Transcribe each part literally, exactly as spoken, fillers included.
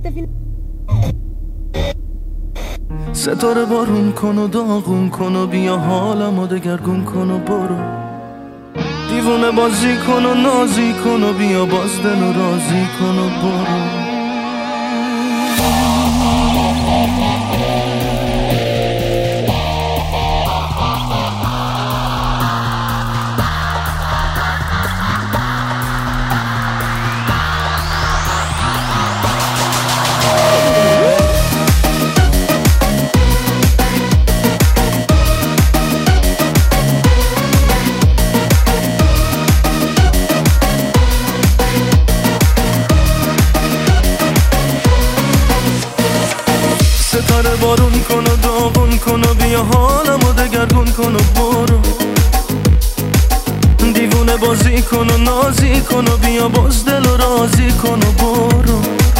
ستاره بارون کن و داغون کن و بیا حالمو دگرگون کن و برو، دیوونه بازی کن و نازی کن و بیا باز دل و رازی کن و برو. ستاره بارون کن و داغون کن و بیا حالمو دگرگون کن و برو، دیوونه بازی کن و نازی کن و بیا باز دل و رازی کن و برو.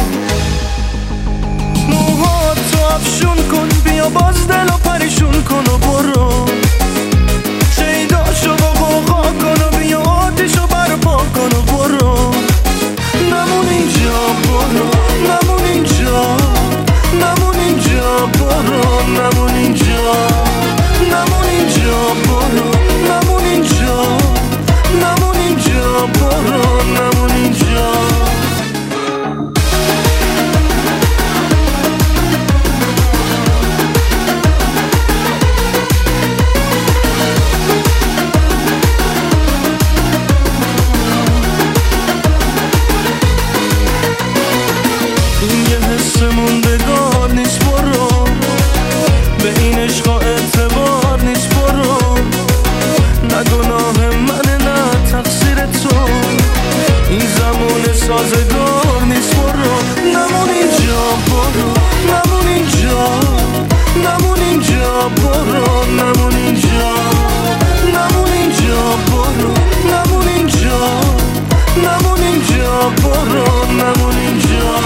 موهاتو افشون کن بیا باز دل و پریشون کن و برو، شیداشو با غوغا کن و بیا آتیشو برپا کن و برو. نمون اینجا برو، نمون اینجا، نمون اینجا برو، نمون اینجا، نمون اینجا برو، نمون اینجا، نمون اینجا برو، نمون اینجا. این یه حس موندگار نیست برو، به این عشقا اعتبار نیست برو، نه گناه منه نه تقصیر تو، این زمان سازگار نیست برو. نمون اینجا برو، نمون اینجا، نمون اینجا برو، نمون اینجا، نمون اینجا برو، نمون اینجا، نمون اینجا برو، نمون اینجا.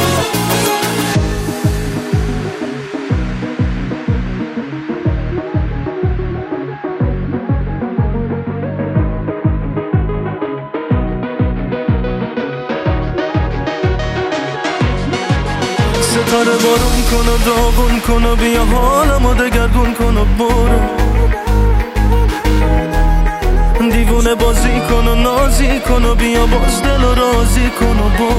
ستاره بارون کن و داغون کن و بیا حالمو دگرگون کن و برو، دیوونه بازی کن و نازی کن و بیا باز دل و رازی کن و برو.